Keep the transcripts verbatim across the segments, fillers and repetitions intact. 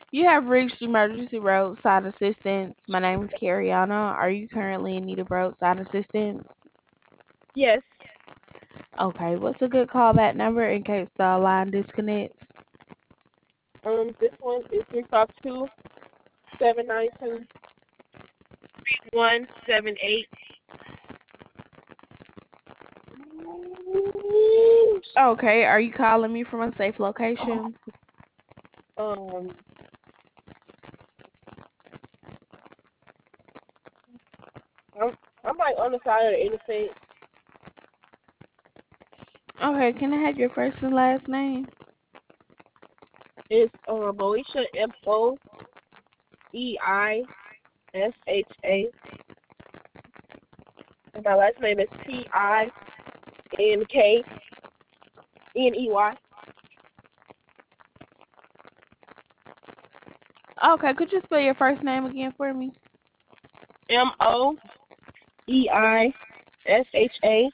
You have reached emergency roadside assistance. My name is Cariana. Are you currently in need of roadside assistance? Yes. Okay, what's a good callback number in case the line disconnects? Um, this one is three five two seven nine two one seven eight. Okay, are you calling me from a safe location? Um, I'm I'm like on the side of the interstate. Okay, can I have your first and last name? It's um Moesha, M O E I S H A, and my last name is T I N K N E Y. Okay, could you spell your first name again for me? M O E I S H A.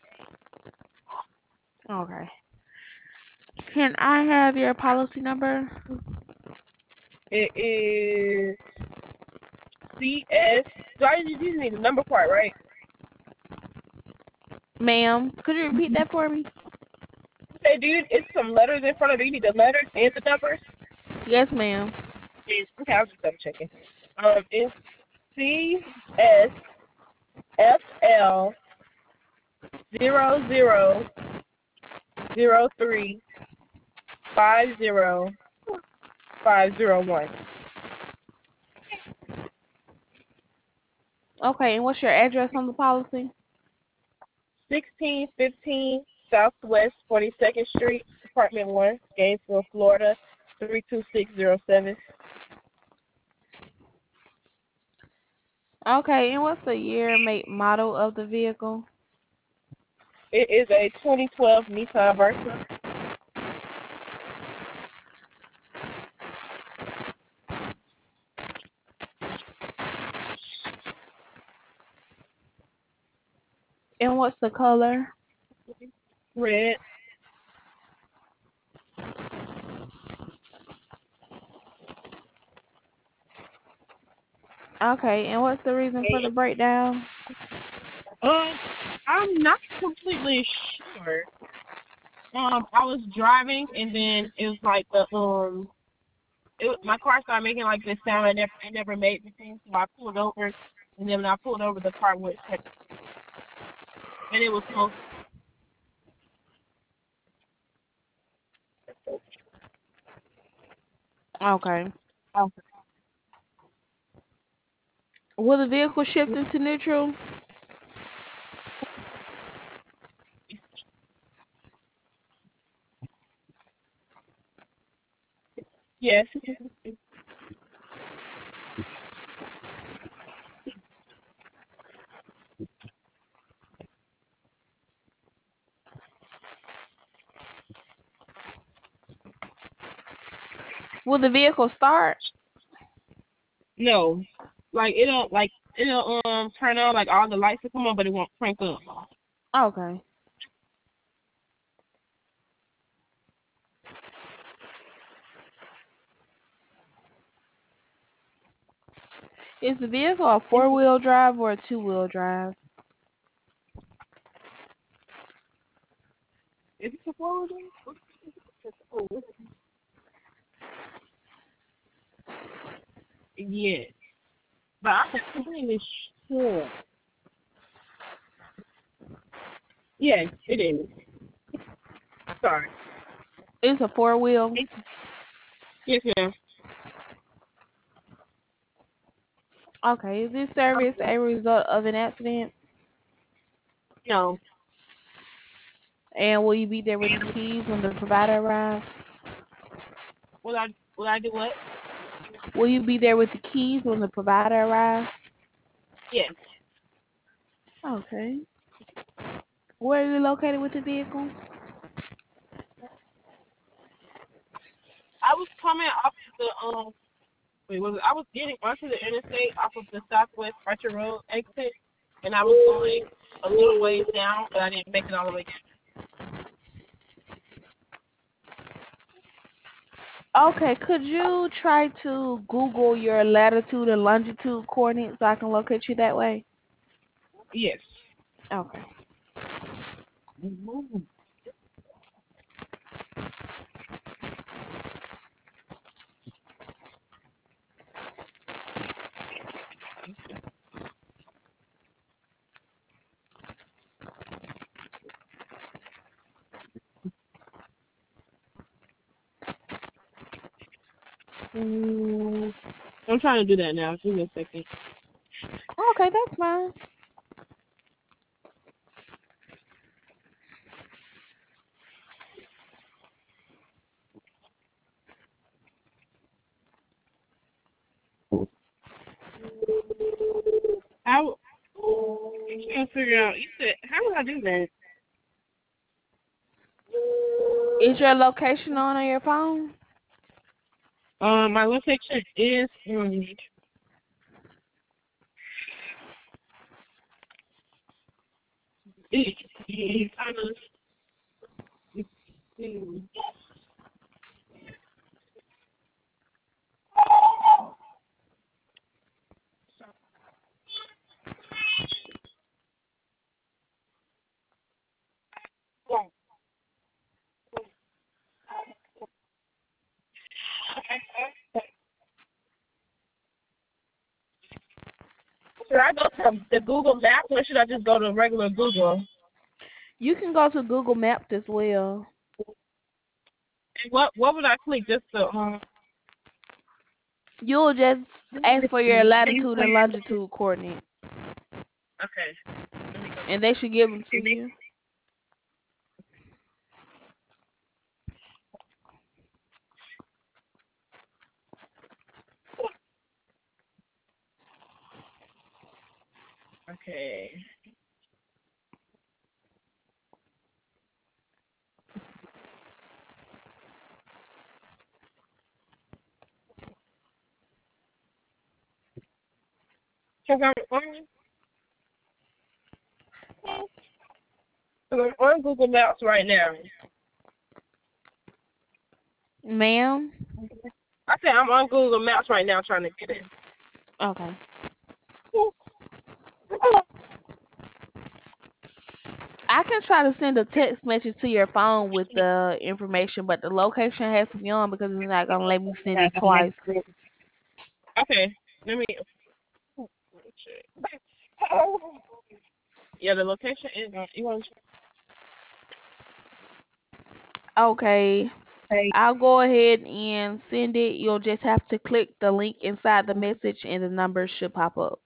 Okay. Can I have your policy number? It is C S. Do I just need the number part, right? Ma'am, could you repeat that for me? Hey, dude, it's some letters in front of it. You need the letters and the numbers. Yes, ma'am. Okay, I was just double checking. Um, it's C S F L zero zero zero three five zero five zero one. Okay, and what's your address on the policy? Sixteen fifteen Southwest Forty Second Street, Apartment One, Gainesville, Florida, three two six zero seven. Okay, and what's the year, make, model of the vehicle? It is a twenty twelve Nissan Versa. And what's the color? Red. Okay, and what's the reason for the breakdown? Um, I'm not completely sure. Um, I was driving and then it was like the um, it was, my car started making like this sound. I never, I never made before, so I pulled over, and then when I pulled over, the car went, and it was close. Okay. Oh, Will the vehicle shift into neutral? yes. Will the vehicle start? No, like it'll like it'll um turn on like all the lights will come on, but it won't crank up. Okay. Is the vehicle a Is four-wheel drive or a two-wheel drive? it a four? Yes, but I'm not completely sure. Yes, it is. Sorry. It's a four-wheel. Yes, ma'am. Okay. Is this service a result of an accident? No. And will you be there with the keys when the provider arrives? Will I will I do what? Will you be there with the keys when the provider arrives? Yes. Okay. Where are you located with the vehicle? I was coming off of the um wait, was it, I was getting onto the interstate off of the Southwest Archer Road exit, and I was going a little ways down, but I didn't make it all the way down. Okay, could you try to Google your latitude and longitude coordinates so I can locate you that way? Yes. Okay. Mm, I'm trying to do that now. Give me a second. Okay, that's fine. How? I'm trying to figure out. You said, how would I do that? Is your location on on your phone? Um, my location is um, it, it kind of. Should I go to the Google Maps or should I just go to regular Google? You can go to Google Maps as well. And what what would I click just to um? You'll just ask for your latitude and longitude coordinates, Okay. and they should give them to you. Okay. Cause I'm on, cause I'm on Google Maps right now. Ma'am? I said I'm on Google Maps right now trying to get it. Okay. I can try to send a text message to your phone with the information, but the location has to be on because it's not gonna let me send it twice. Okay. Let me. Yeah, the location is on. You want to Okay. say? I'll go ahead and send it. You'll just have to click the link inside the message and the number should pop up.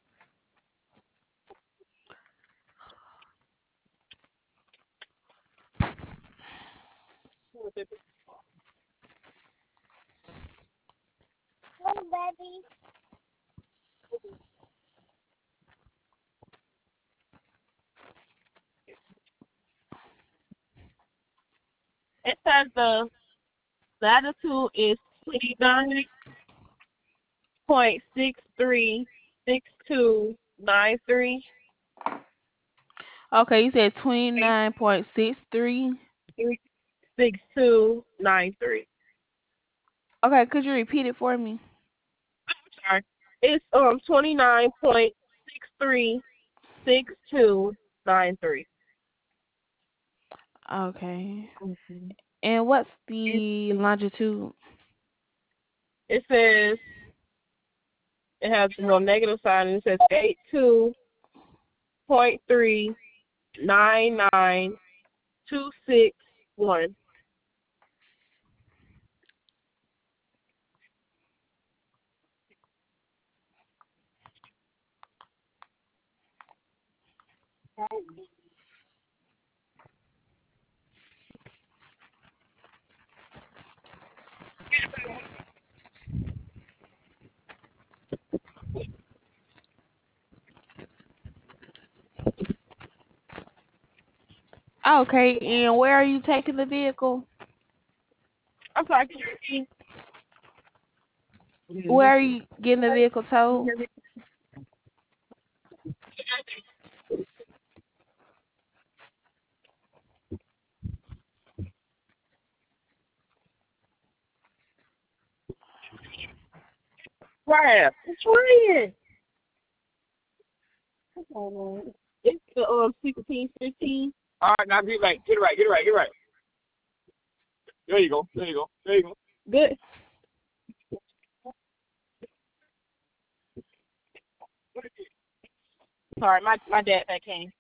It says the latitude is twenty nine point six three six two nine three Okay, you said twenty-nine point six three. six two nine three. Okay, could you repeat it for me? Sorry. It's um twenty nine point six three six two nine three. Okay. Mm-hmm. And what's It, the longitude? it says it has no negative sign and it says eight two point three nine nine two six one. Okay, and where are you taking the vehicle? I'm sorry, can you Where repeat? are you getting the vehicle towed? crap. It's raining. What's going on? It's the um sixteen fifteen. All right, now get right, get it right, get it right, get it right. There you go, there you go, there you go. Good. Sorry, my my dad that came.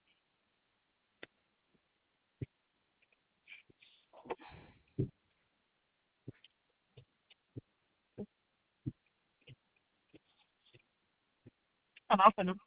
Hold on, I'm finna-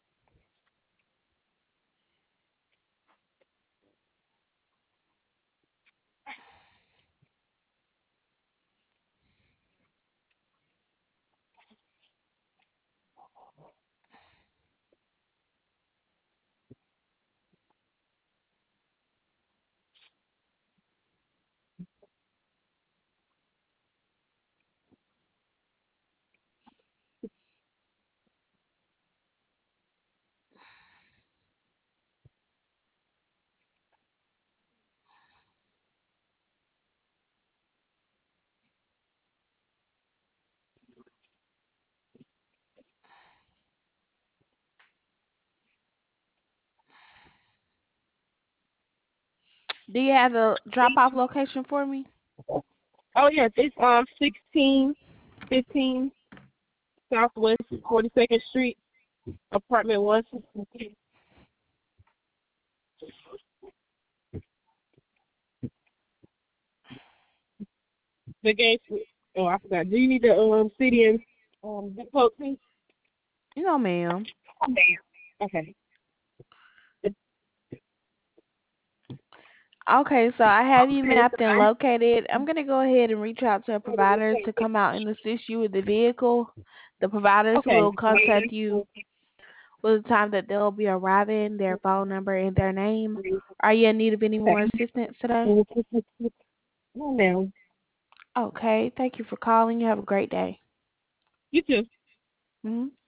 Do you have the drop off location for me? Oh yeah, it's um sixteen fifteen Southwest Forty Second Street, apartment one sixty. The gate. Oh, I forgot. Do you need the um city and um the code, please? No, ma'am. Okay. Okay, so I have you mapped and located. I'm going to go ahead and reach out to a provider to come out and assist you with the vehicle. The providers Okay. will contact you with the time that they'll be arriving, their phone number, and their name. Are you in need of any more assistance today? No, ma'am. Okay, thank you for calling. You have a great day. You too. Hmm